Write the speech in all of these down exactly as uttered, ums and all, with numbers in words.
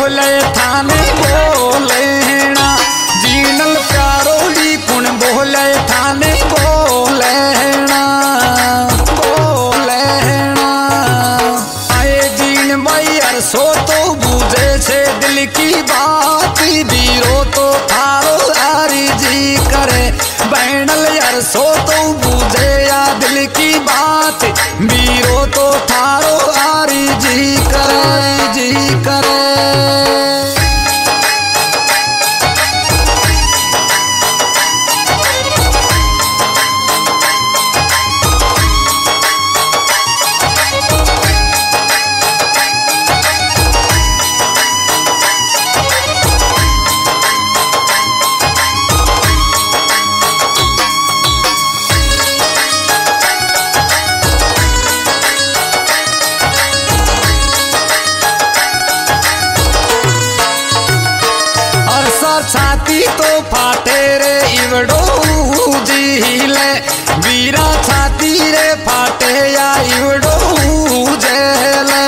बोले थाने बोलेना जीनल प्यारो दी कुण बोले थाने बोलेना बोलेना आए जीन भाई यार सो तो बूझे से दिल की बात बीरो तो थारो यारी जी करे बहनल यार सो तो बूझे या दिल की बात बीरो तो थारो यारी जी करे जी करे। छाती तो फाटे रे इवड़ो जीले वीरा छाती रे फाटे या इवड़ो जेले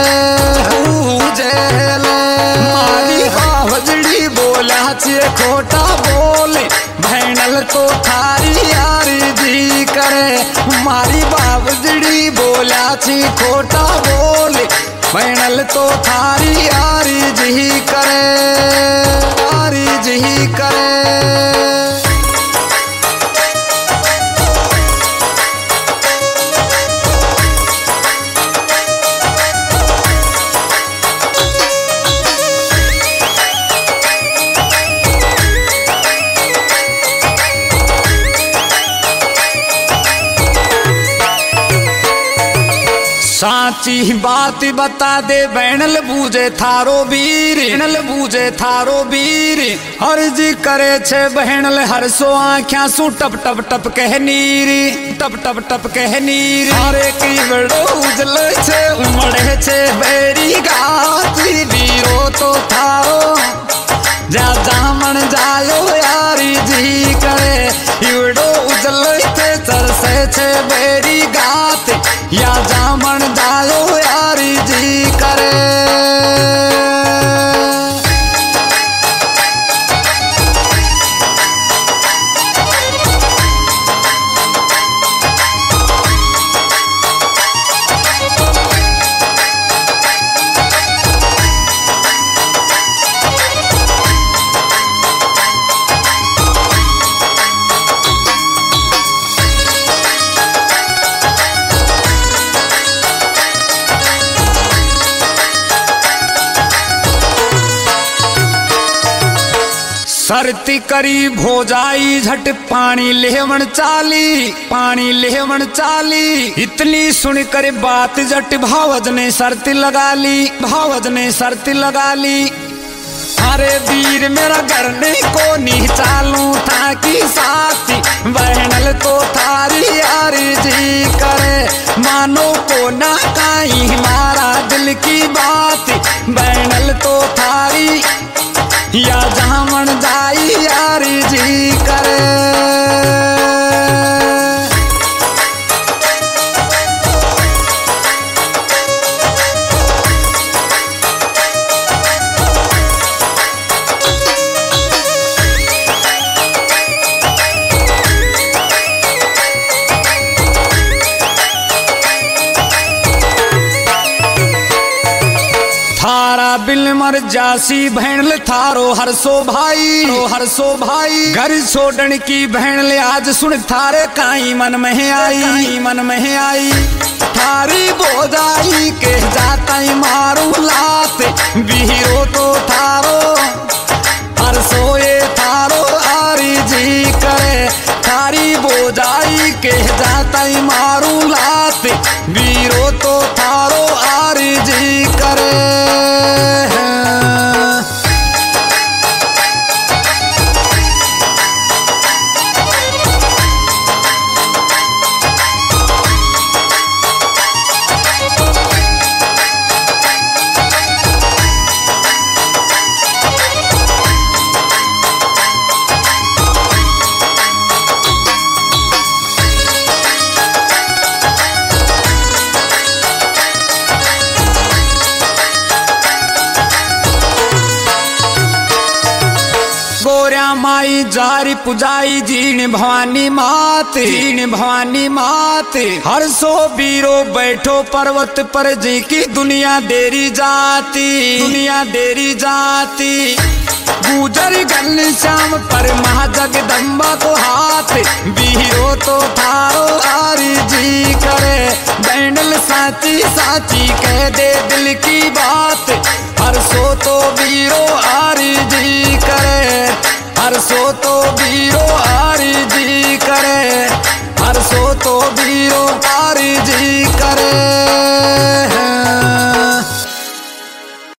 जेले मारी बावजड़ी बोला छे खोटा बोले भैनल तो थारी यारी जी करे मारी बावजड़ी बोला छे खोटा बोले भैनल तो थारी यारी जी करे यारी जी करे। साची बात बता दे बैनल बूझे थारो वीर बैनल बूझे थारो वीर हर जी करे छे बहनल हर सो आँख्या सु टप टप टप कह नीरी टप टप टप कह नीरी हरे की बड़ो उजल छे उमड़े छे बेरी गाती वीरो तो थारो जा जामन जायो यारी जी करे इवड़ो उजल थे सरसे छे बेरी गात या जामन जायो यारी जी करे। सरती करी भोजाई झट पानी लेवन चाली पानी लेवन चाली इतनी सुन कर बात जट भावज ने शर्त लगा ली भावज ने शर्त लगा ली अरे वीर मेरा करने को नहीं चालू था कि साथी बहनल तो थारी यारी जी करे मानो को ना कहीं मारा दिल की बात बहनल तो थारी या जामन जाई यारी जी करे। थारा बिल मर जासी भैनल थारो हरसो भाई हरसो भाई घर छोड़न की भैनल आज सुन थारे काई मन में आई मन में आई थारी बोझाई के जाता मारू लात बीरो तो थारो हरसो ये थारो आरी जी करे थारी बोझाई के जाता मारू लात बीरो तो थारो आरी जी करे। गोरिया माई जारी पुजाई जीण भवानी मात जीण भवानी मात। हर सो बीरो बैठो पर्वत पर जी की दुनिया देरी जाती दुनिया देरी जाती। गुजर गल श्याम पर महाजगदम्बा को हाथ बीरो तो थारो आरी जी करे। बैंडल साची साची कह दे दिल की बात।